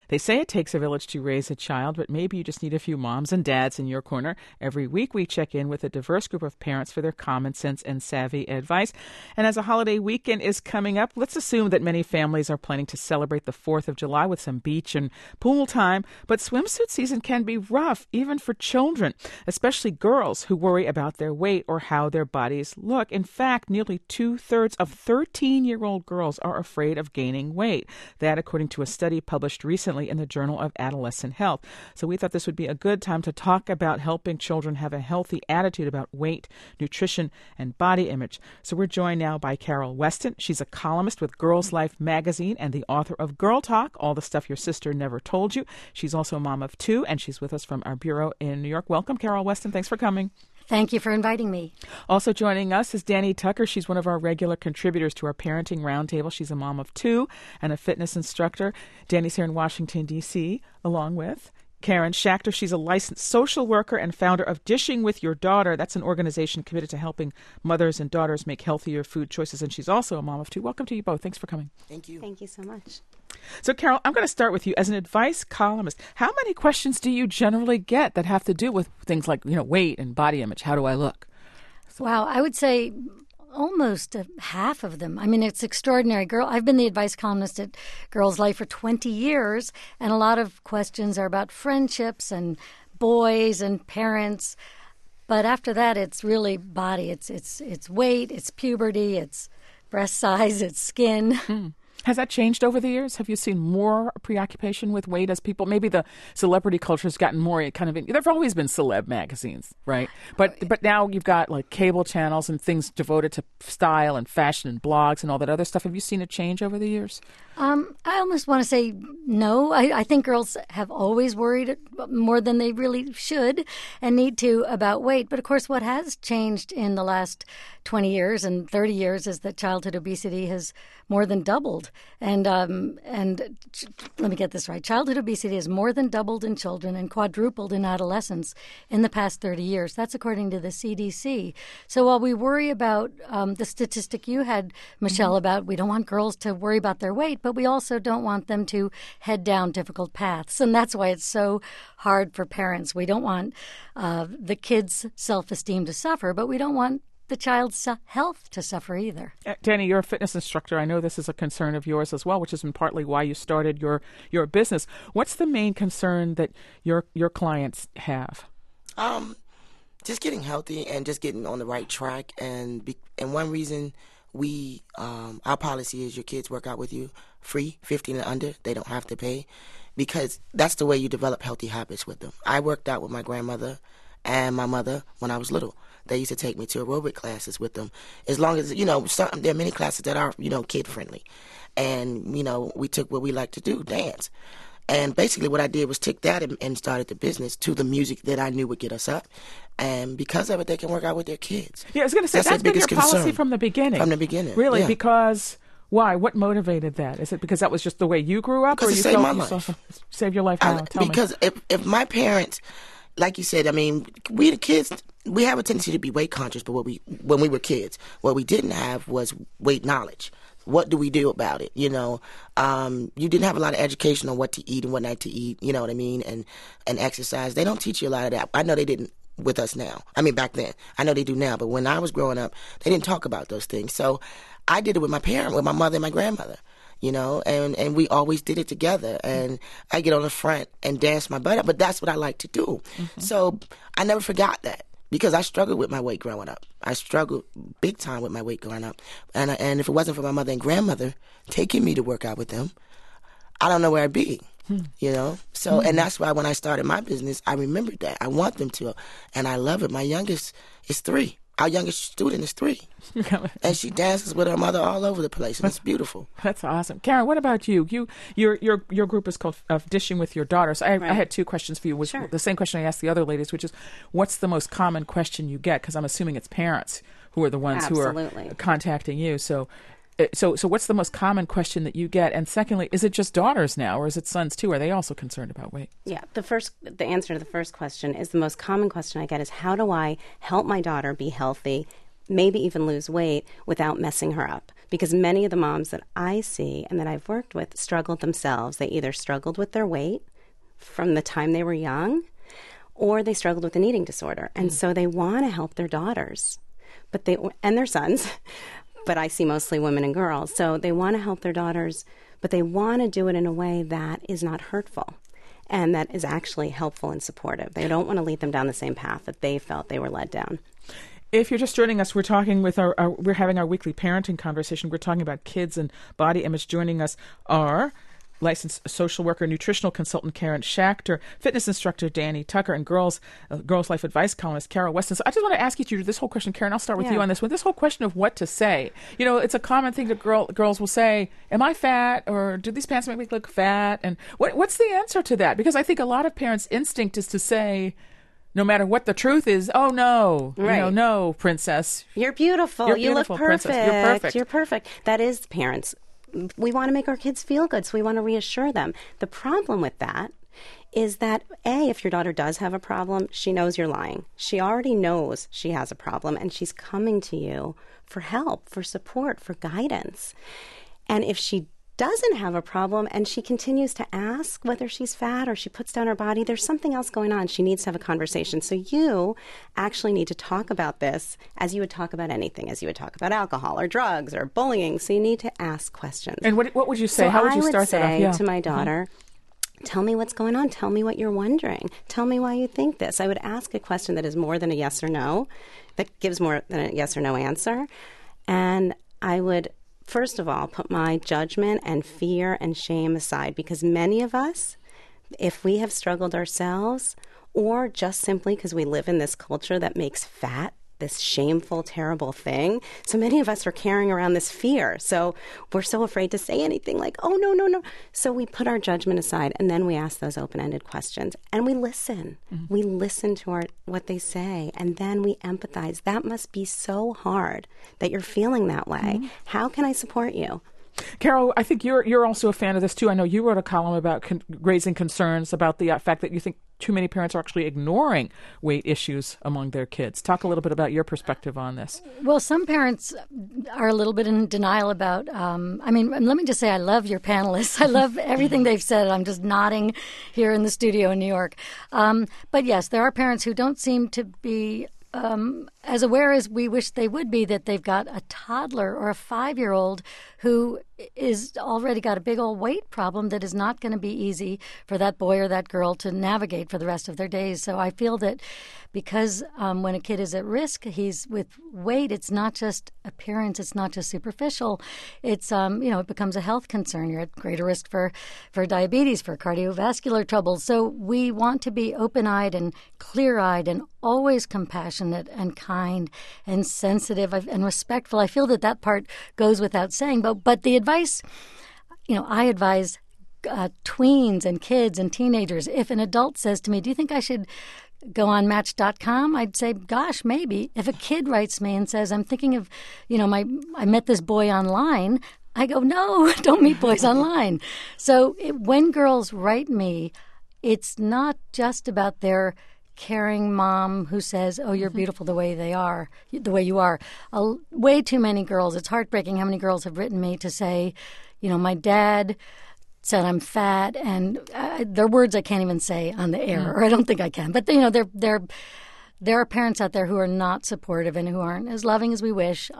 They say it takes a village to raise a child, but maybe you just need a few moms and dads in your corner. Every week we check in with a diverse group of parents for their common sense and savvy advice. And as a holiday weekend is coming up, let's assume that many families are planning to celebrate the 4th of July with some beach and pool time. But swimsuit season can be rough, even for children, especially girls who worry about their weight or how their bodies look. In fact, nearly 2/3 of 13-year-old girls are afraid of gaining weight. That, according to a study published recently in the Journal of Adolescent Health. So we thought this would be a good time to talk about helping children have a healthy attitude about weight, nutrition, and body image. So we're joined now by Carol Weston. She's a columnist with Girls Life magazine and the author of Girl Talk, All the Stuff Your Sister Never Told You. She's also a mom of 2, and she's with us from our bureau in New York. Welcome, Carol Weston. Thanks for coming. Thank you for inviting me. Also joining us is Danny Tucker. She's one of our regular contributors to our Parenting Roundtable. She's a mom of 2 and a fitness instructor. Danny's here in Washington, D.C., along with Karen Schachter. She's a licensed social worker and founder of Dishing with Your Daughter. That's an organization committed to helping mothers and daughters make healthier food choices. And she's also a mom of 2. Welcome to you both. Thanks for coming. Thank you. Thank you so much. So, Carol, I'm going to start with you. As an advice columnist, how many questions do you generally get that have to do with things like, weight and body image? How do I look? Wow, I would say almost half of them. I mean, it's extraordinary. I've been the advice columnist at Girls Life for 20 years, and a lot of questions are about friendships and boys and parents. But after that, it's really body. It's weight, it's puberty, it's breast size, it's skin. Has that changed over the years? Have you seen more preoccupation with weight as people? Maybe the celebrity culture has gotten more kind of. There've always been celeb magazines, right? But now you've got like cable channels and things devoted to style and fashion and blogs and all that other stuff. Have you seen a change over the years? I almost want to say no. I think girls have always worried more than they really should and need to about weight. But of course, what has changed in the last 20 years and 30 years is that childhood obesity has more than doubled. And let me get this right. Childhood obesity has more than doubled in children and quadrupled in adolescents in the past 30 years. That's according to the CDC. So while we worry about the statistic you had, Michelle, about we don't want girls to worry about their weight, but we also don't want them to head down difficult paths. And that's why it's so hard for parents. We don't want the kids' self-esteem to suffer, but we don't want the child's health to suffer either. Danny, you're a fitness instructor. I know this is a concern of yours as well, which is in partly why you started your business. What's the main concern that your clients have? Just getting healthy and just getting on the right track. And one reason our policy is your kids work out with you free, 15 and under. They don't have to pay, because that's the way you develop healthy habits with them. I worked out with my grandmother and my mother when I was little. They used to take me to aerobic classes with them. As long as, there are many classes that are, kid-friendly. And, we took what we like to do, dance. And basically what I did was take that and started the business to the music that I knew would get us up. And because of it, they can work out with their kids. Yeah, I was going to say, that's been your policy from the beginning. From the beginning. Really? Yeah. Because why? What motivated that? Is it because that was just the way you grew up? Because or it saved my life. Saved your life how? Tell because me. If my parents, like you said, we the kids, we have a tendency to be weight conscious, but when we were kids, what we didn't have was weight knowledge. What do we do about it? You didn't have a lot of education on what to eat and what not to eat, you know what I mean, and exercise. They don't teach you a lot of that. I know they didn't with us now. Back then. I know they do now, but when I was growing up, they didn't talk about those things. So I did it with my mother and my grandmother, and we always did it together. And I get on the front and dance my butt up, but that's what I like to do. Mm-hmm. So I never forgot that. Because I struggled with my weight growing up. I struggled big time with my weight growing up. And if it wasn't for my mother and grandmother taking me to work out with them, I don't know where I'd be, So, and that's why when I started my business, I remembered that. I want them to. And I love it. My youngest is 3. Our youngest student is 3. And she dances with her mother all over the place. And it's beautiful. That's awesome. Karen, what about you? Your group is called Dishing with Your Daughters. I had 2 questions for you. Sure. The same question I asked the other ladies, which is, what's the most common question you get? Because I'm assuming it's parents who are the ones Absolutely. who are contacting you. So what's the most common question that you get? And secondly, is it just daughters now, or is it sons too? Are they also concerned about weight? Yeah, the answer to the first question is the most common question I get is, how do I help my daughter be healthy, maybe even lose weight without messing her up? because many of the moms that I see and that I've worked with struggled themselves. They either struggled with their weight from the time they were young, or they struggled with an eating disorder. And so they want to help their daughters and their sons, but I see mostly women and girls. So they want to help their daughters, but they want to do it in a way that is not hurtful and that is actually helpful and supportive. They don't want to lead them down the same path that they felt they were led down. If you're just joining us, we're talking with we're having our weekly parenting conversation. We're talking about kids and body image. Joining us are licensed social worker, nutritional consultant Karen Schachter, fitness instructor Danny Tucker, and Girls Life Advice columnist Carol Weston. So I just want to ask you this whole question, Karen. I'll start with you on this one. This whole question of what to say. You know, it's a common thing that girls will say, "Am I fat?" or "Do these pants make me look fat?" And what's the answer to that? Because I think a lot of parents' instinct is to say, no matter what the truth is, "Oh no, right. No, princess, you're beautiful. You look perfect. Princess. You're perfect. You're perfect." That is parents. We want to make our kids feel good, so we want to reassure them. The problem with that is that, A, if your daughter does have a problem, she knows you're lying. She already knows she has a problem, and she's coming to you for help, for support, for guidance. And if she doesn't have a problem and she continues to ask whether she's fat or she puts down her body, there's something else going on. She needs to have a conversation. So you actually need to talk about this as you would talk about anything, as you would talk about alcohol or drugs or bullying. So you need to ask questions. And what would you say? So how would you start that off? I would say to my daughter, tell me what's going on. Tell me what you're wondering. Tell me why you think this. I would ask a question that is more than a yes or no, that gives more than a yes or no answer. And I would, first of all, put my judgment and fear and shame aside, because many of us, if we have struggled ourselves, or just simply because we live in this culture that makes fat this shameful, terrible thing, so many of us are carrying around this fear. So we're so afraid to say anything like, "Oh, no, no, no." So we put our judgment aside, and then we ask those open-ended questions, and we listen. Mm-hmm. We listen to what they say, and then we empathize. That must be so hard that you're feeling that way. Mm-hmm. How can I support you? Carol, I think you're also a fan of this too. I know you wrote a column about raising concerns about the fact that you think too many parents are actually ignoring weight issues among their kids. Talk a little bit about your perspective on this. Well, some parents are a little bit in denial about, let me just say I love your panelists. I love everything they've said. I'm just nodding here in the studio in New York. But yes, there are parents who don't seem to be as aware as we wish they would be that they've got a toddler or a 5-year-old who is already got a big old weight problem that is not going to be easy for that boy or that girl to navigate for the rest of their days. So I feel that because when a kid is at risk, he's with weight, it's not just appearance, it's not just superficial. It's, it becomes a health concern. You're at greater risk for diabetes, for cardiovascular trouble. So we want to be open-eyed and clear-eyed and always compassionate and kind and sensitive and respectful. I feel that part goes without saying. But the advice, I advise tweens and kids and teenagers. If an adult says to me, "Do you think I should go on Match.com?" I'd say, gosh, maybe. If a kid writes me and says, "I'm thinking of, I met this boy online," I go, "No, don't meet boys online." So when girls write me, it's not just about their caring mom who says, "Oh, you're beautiful the way you are." Way too many girls. It's heartbreaking how many girls have written me to say, "My dad said I'm fat," and they're words I can't even say on the air, or I don't think I can. But there are parents out there who are not supportive and who aren't as loving as we wish.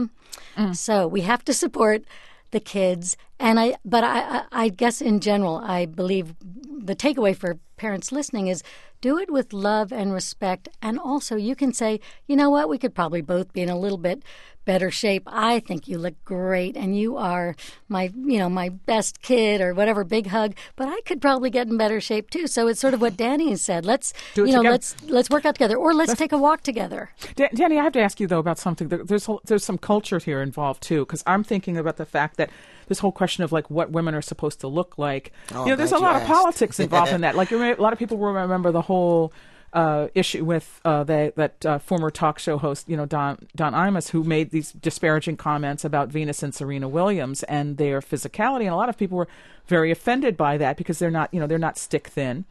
So we have to support the kids, but I guess in general, I believe the takeaway for parents listening is do it with love and respect. And also you can say, "You know what, we could probably both be in a little bit better shape. I think you look great and you are my best kid," or whatever, big hug, "but I could probably get in better shape too." So it's sort of what Danny said. Let's work out together, or let's take a walk together. Danny, I have to ask you though about something. There's some culture here involved too, because I'm thinking about the fact that this whole question of like what women are supposed to look like. There's a lot of politics involved in that. Like a lot of people will remember the whole issue with that former talk show host, Don Imus, who made these disparaging comments about Venus and Serena Williams and their physicality, and a lot of people were very offended by that because they're not stick thin.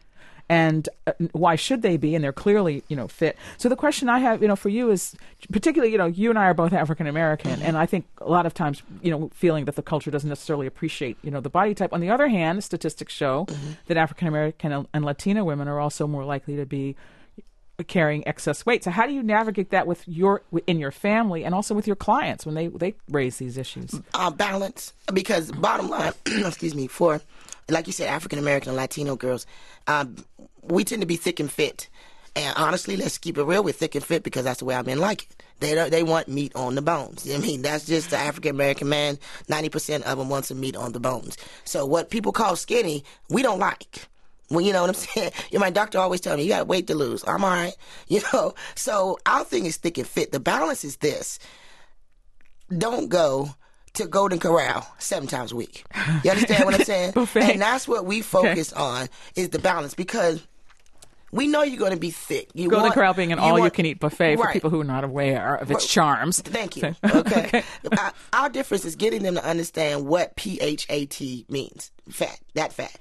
and why should they be? And they're clearly, fit. So the question I have, for you is, particularly, you and I are both African American, and I think a lot of times, feeling that the culture doesn't necessarily appreciate, the body type. On the other hand, statistics show that African American and Latina women are also more likely to be carrying excess weight. So how do you navigate that in your family and also with your clients when they raise these issues? Balance, because bottom line, excuse me, for, like you said, African American and Latino girls, we tend to be thick and fit. And honestly, let's keep it real, we're thick and fit because that's the way our men like it. They want meat on the bones. I mean, that's just the African American man. 90% of them want some meat on the bones. So what people call skinny, we don't like. Well, you know what I'm saying? My doctor always tells me, you got weight to lose. I'm all right. So our thing is thick and fit. The balance is this. Don't go to Golden Corral 7 times a week. You understand what I'm saying? Buffet. And that's what we focus on, is the balance, because we know you're going to be thick. Golden Corral being an all-you-can-eat buffet for right. people who are not aware of its charms. Thank you. Okay. Our difference is getting them to understand what PHAT means. Fat. That fat.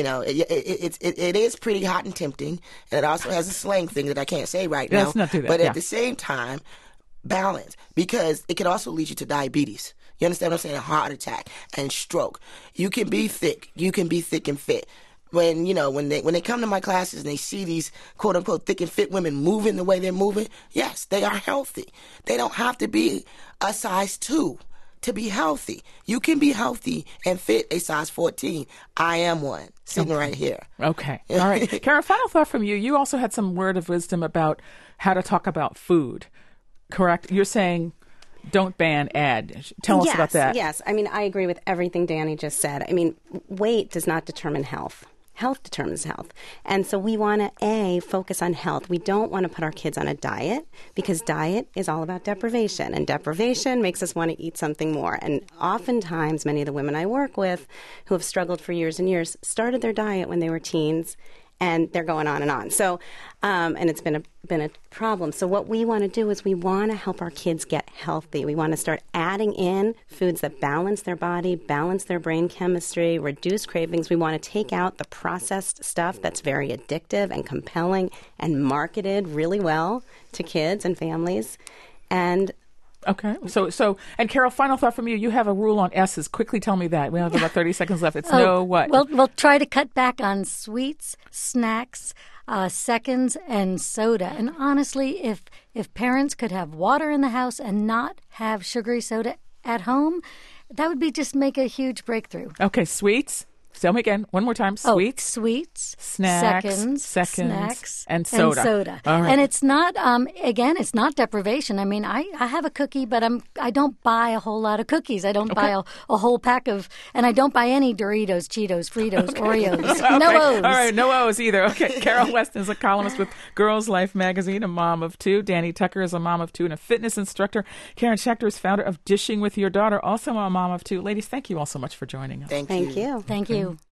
It is pretty hot and tempting, and it also has a slang thing that I can't say right now. Let's not do that. But at the same time, balance, because it can also lead you to diabetes. You understand what I'm saying? A heart attack and stroke. You can be thick. You can be thick and fit. When they come to my classes and they see these quote unquote thick and fit women moving the way they're moving, yes, they are healthy. They don't have to be a size 2 to be healthy. You can be healthy and fit a size 14. I am one, sitting right here. Okay. All right. Karen, final thought from you. You also had some word of wisdom about how to talk about food, correct? You're saying don't ban ad. Tell us about that. Yes. I mean, I agree with everything Danny just said. I mean, weight does not determine health. Health determines health. And so we want to, focus on health. We don't want to put our kids on a diet, because diet is all about deprivation. And deprivation makes us want to eat something more. And oftentimes, many of the women I work with who have struggled for years and years started their diet when they were teens, and they're going on and on. So, and it's been a problem. So what we want to do is we want to help our kids get healthy. We want to start adding in foods that balance their body, balance their brain chemistry, reduce cravings. We want to take out the processed stuff that's very addictive and compelling and marketed really well to kids and families. And okay. So, and Carol, final thought from you. You have a rule on S's. Quickly tell me that. We have about 30 seconds left. It's no what? We'll try to cut back on sweets, snacks, seconds, and soda. And honestly, if parents could have water in the house and not have sugary soda at home, that would just make a huge breakthrough. Okay, sweets. Tell me again, one more time. Sweets, sweets, seconds, snacks, and soda. All right. And it's not, it's not deprivation. I mean, I have a cookie, but I don't buy a whole lot of cookies. I don't buy a whole pack of, and I don't buy any Doritos, Cheetos, Fritos, Oreos. No O's. All right, no O's either. Okay, Carol Weston is a columnist with Girls Life magazine, a mom of 2. Danny Tucker is a mom of 2 and a fitness instructor. Karen Schechter is founder of Dishing with Your Daughter, also a mom of 2. Ladies, thank you all so much for joining us. Thank you. Thank you.